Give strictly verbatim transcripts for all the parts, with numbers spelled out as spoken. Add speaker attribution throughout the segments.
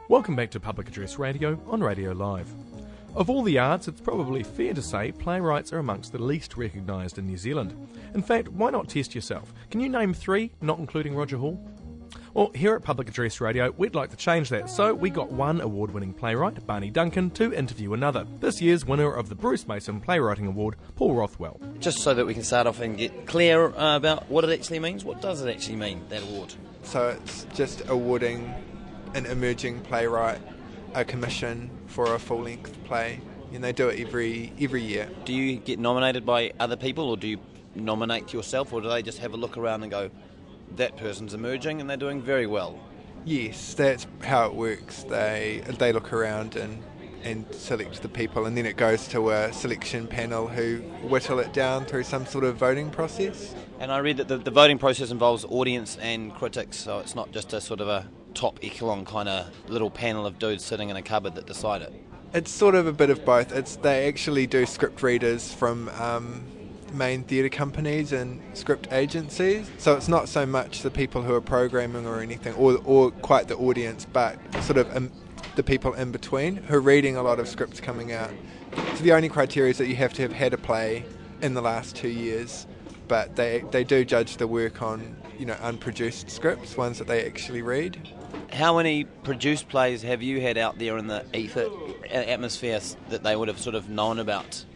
Speaker 1: Welcome back to Public Address Radio on Radio Live. Of all the arts, it's probably fair to say playwrights are amongst the least recognised in New Zealand. In fact, why not test yourself? Can you name three, not including Roger Hall? Well, here at Public Address Radio, we'd like to change that, so we got one award-winning playwright, Barney Duncan, to interview another. This year's winner of the Bruce Mason Playwriting Award, Paul Rothwell.
Speaker 2: Just so that we can start off and get clear uh, about what it actually means, what does it actually mean, that award?
Speaker 3: So it's just awarding an emerging playwright a commission for a full-length play, and they do it every every year.
Speaker 2: Do you get nominated by other people, or do you nominate yourself, or do they just have a look around and go, that person's emerging and they're doing very well?
Speaker 3: Yes, that's how it works. They they look around and, and select the people, and then it goes to a selection panel who whittle it down through some sort of voting process.
Speaker 2: And I read that the, the voting process involves audience and critics, so it's not just a sort of a top echelon kind of little panel of dudes sitting in a cupboard that decide it.
Speaker 3: It's sort of a bit of both. It's they actually do script readers from um, main theatre companies and script agencies, so it's not so much the people who are programming or anything, or or quite the audience, but sort of um, the people in between who are reading a lot of scripts coming out. So the only criteria is that you have to have had a play in the last two years, but they they do judge the work on, you know, unproduced scripts, ones that they actually read.
Speaker 2: How many produced plays have you had out there in the ether atmosphere that they would have sort of known about?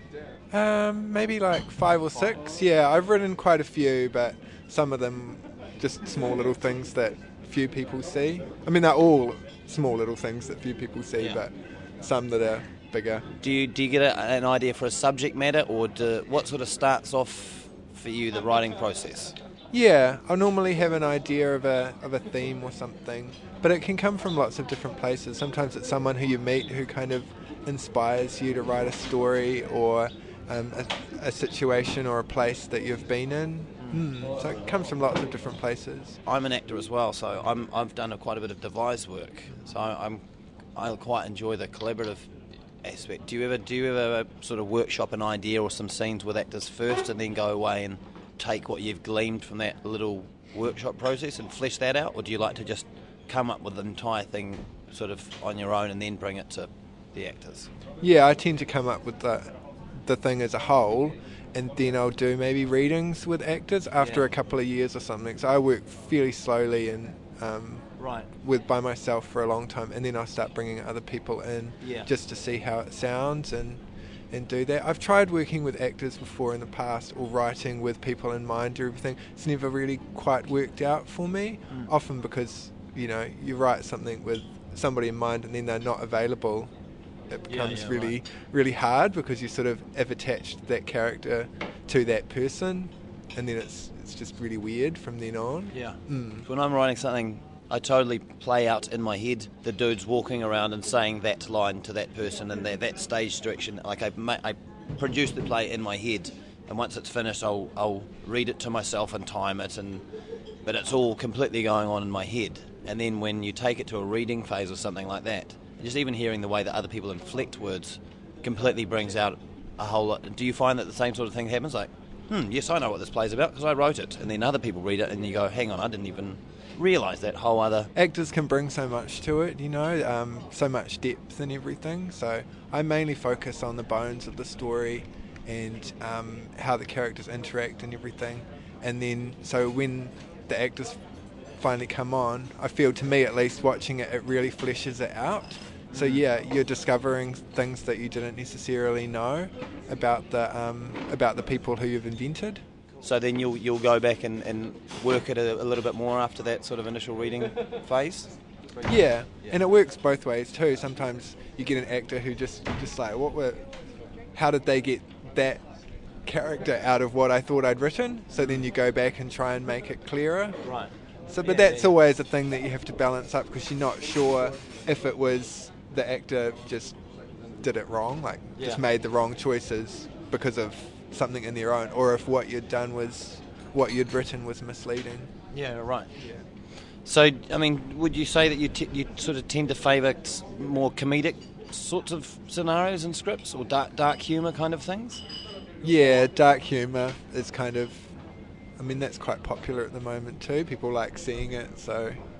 Speaker 3: Um, maybe like five or six. Yeah, I've written quite a few, but some of them just small little things that few people see. I mean, they're all small little things that few people see, yeah. But some that are bigger. Do
Speaker 2: you do you get a, an idea for a subject matter, or do, what sort of starts off for you the writing process?
Speaker 3: Yeah, I normally have an idea of a of a theme or something, but it can come from lots of different places. Sometimes it's someone who you meet who kind of inspires you to write a story, or um, a, a situation or a place that you've been in. Mm. So it comes from lots of different places.
Speaker 2: I'm an actor as well, so I'm, I've done a, quite a bit of devised work. So I'm I quite enjoy the collaborative aspect. Do you ever do you ever sort of workshop an idea or some scenes with actors first, and then go away and take what you've gleaned from that little workshop process and flesh that out, or do you like to just come up with the entire thing sort of on your own and then bring it to the actors?
Speaker 3: Yeah, I tend to come up with the the thing as a whole, and then I'll do maybe readings with actors after
Speaker 2: yeah.
Speaker 3: a couple of years or something. So I work fairly slowly and um,
Speaker 2: right.
Speaker 3: with by myself for a long time, and then I'll start bringing other people in
Speaker 2: yeah.
Speaker 3: just to see how it sounds and and do that. I've tried working with actors before in the past, or writing with people in mind or everything. It's never really quite worked out for me,
Speaker 2: mm.
Speaker 3: often because, you know, you write something with somebody in mind and then they're not available. It becomes
Speaker 2: yeah, yeah,
Speaker 3: really,
Speaker 2: right.
Speaker 3: really hard because you sort of have attached that character to that person, and then it's it's just really weird from then on.
Speaker 2: Yeah.
Speaker 3: Mm.
Speaker 2: When I'm writing something, I totally play out in my head the dudes walking around and saying that line to that person and that, that stage direction. Like I, I produce the play in my head, and once it's finished, I'll I'll read it to myself and time it, and but it's all completely going on in my head. And then when you take it to a reading phase or something like that, just even hearing the way that other people inflect words completely brings out a whole lot. Do you find that the same sort of thing happens? Like, hmm, yes, I know what this play's about because I wrote it, and then other people read it, and you go, hang on, I didn't even realise that whole other...
Speaker 3: Actors can bring so much to it, you know, um, so much depth and everything, so I mainly focus on the bones of the story and um, how the characters interact and everything, and then so when the actors finally come on, I feel, to me at least, watching it, it really fleshes it out. So yeah, you're discovering things that you didn't necessarily know about the um, about the people who you've invented.
Speaker 2: So then you'll you'll go back and, and work it a, a little bit more after that sort of initial reading phase?
Speaker 3: Yeah, and it works both ways too. Sometimes you get an actor who just just like, what were, how did they get that character out of what I thought I'd written? So then you go back and try and make it clearer.
Speaker 2: Right.
Speaker 3: So, but
Speaker 2: yeah,
Speaker 3: that's
Speaker 2: yeah.
Speaker 3: always a thing that you have to balance up, because you're not sure if it was the actor just did it wrong, like
Speaker 2: yeah.
Speaker 3: just made the wrong choices because of something in their own, or if what you'd done was, what you'd written was misleading.
Speaker 2: Yeah, right.
Speaker 3: Yeah.
Speaker 2: So, I mean, would you say that you t- you sort of tend to favour more comedic sorts of scenarios and scripts, or dark dark humour kind of things?
Speaker 3: Yeah, dark humour is kind of, I mean, that's quite popular at the moment too. People like seeing it, so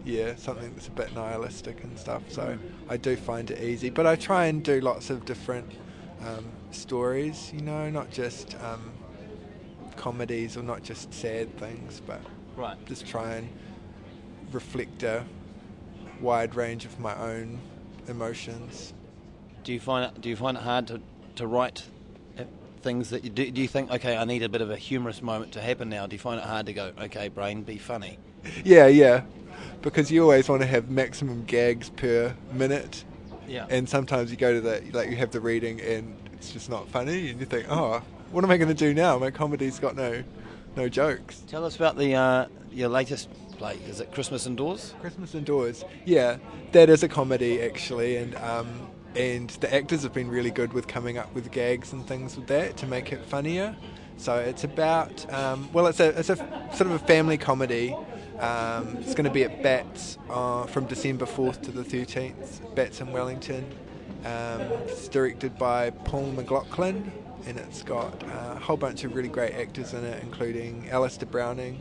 Speaker 3: yeah, something that's a bit nihilistic and stuff. So I do find it easy, but I try and do lots of different um, stories. You know, not just um, comedies or not just sad things, but
Speaker 2: Right.
Speaker 3: just try and reflect a wide range of my own emotions.
Speaker 2: Do you find it? Do you find it hard to, to write uh, things that you do? Do you think, okay, I need a bit of a humorous moment to happen now? Do you find it hard to go, okay, brain, be funny?
Speaker 3: Yeah, yeah, because you always want to have maximum gags per minute,
Speaker 2: Yeah.
Speaker 3: and sometimes you go to the like you have the reading and it's just not funny, and you think, oh, what am I going to do now? My comedy's got no no jokes.
Speaker 2: Tell us about the uh, your latest play. Is it Christmas Indoors?
Speaker 3: Christmas Indoors, yeah, that is a comedy actually, and um, and the actors have been really good with coming up with gags and things with that to make it funnier. So it's about um, well, it's a it's a sort of a family comedy. Um, it's going to be at Bats uh, from December fourth to the thirteenth. Bats in Wellington. Um, it's directed by Paul McLaughlin, and it's got uh, a whole bunch of really great actors in it, including Alistair Browning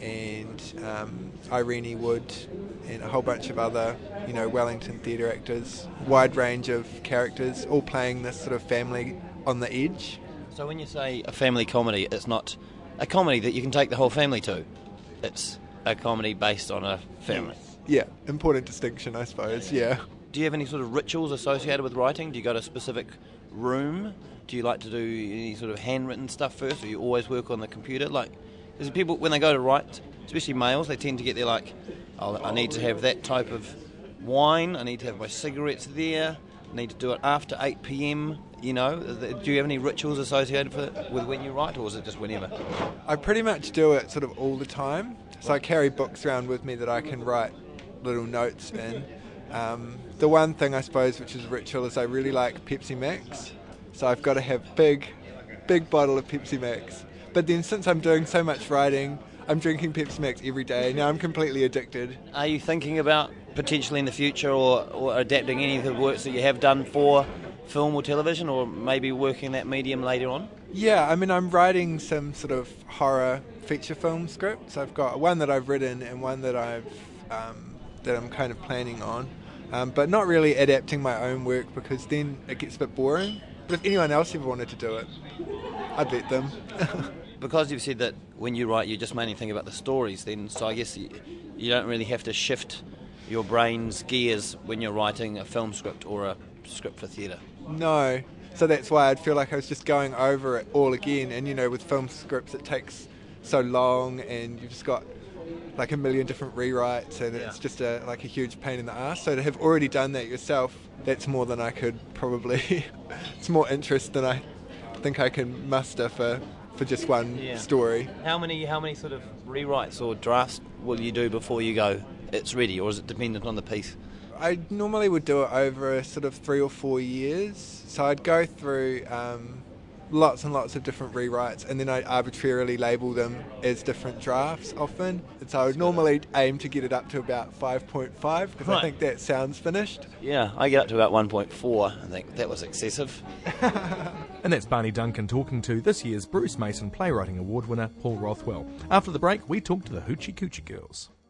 Speaker 3: and um, Irene Wood, and a whole bunch of other, you know, Wellington theatre actors. Wide range of characters, all playing this sort of family on the edge.
Speaker 2: So when you say a family comedy, it's not a comedy that you can take the whole family to. It's a comedy based on a family.
Speaker 3: Yeah, important distinction, I suppose, yeah.
Speaker 2: Do you have any sort of rituals associated with writing? Do you go to a specific room? Do you like to do any sort of handwritten stuff first, or you always work on the computer? Like, because people, when they go to write, especially males, they tend to get there like, oh, I need to have that type of wine, I need to have my cigarettes there, I need to do it after eight p.m, you know. Do you have any rituals associated with, it, with when you write, or is it just whenever?
Speaker 3: I pretty much do it sort of all the time. So I carry books around with me that I can write little notes in. Um, the one thing I suppose which is a ritual is I really like Pepsi Max. So I've got to have big, big bottle of Pepsi Max. But then since I'm doing so much writing, I'm drinking Pepsi Max every day. Now I'm completely addicted.
Speaker 2: Are you thinking about potentially in the future or, or adapting any of the works that you have done for film or television, or maybe working that medium later on?
Speaker 3: Yeah, I mean, I'm writing some sort of horror feature film scripts. I've got one that I've written and one that I've um, that I'm kind of planning on, um, but not really adapting my own work because then it gets a bit boring. But if anyone else ever wanted to do it, I'd let them.
Speaker 2: Because you've said that when you write, you just mainly think about the stories. Then, so I guess you, you don't really have to shift your brain's gears when you're writing a film script or a script for theatre.
Speaker 3: No. So that's why I'd feel like I was just going over it all again. And, you know, with film scripts, it takes so long and you've just got like a million different rewrites and yeah. It's just a like a huge pain in the ass. So to have already done that yourself, that's more than I could probably... it's more interest than I think I can muster for, for just one yeah. story.
Speaker 2: How many, how many sort of rewrites or drafts will you do before you go, it's ready, or is it dependent on the piece?
Speaker 3: I normally would do it over a sort of three or four years. So I'd go through um, lots and lots of different rewrites, and then I'd arbitrarily label them as different drafts often. And so I would normally aim to get it up to about five point five because right. I think that sounds finished.
Speaker 2: Yeah, I get up to about one point four. I think that was excessive.
Speaker 1: And that's Barney Duncan talking to this year's Bruce Mason Playwriting Award winner Paul Rothwell. After the break, we talk to the Hoochie Coochie Girls.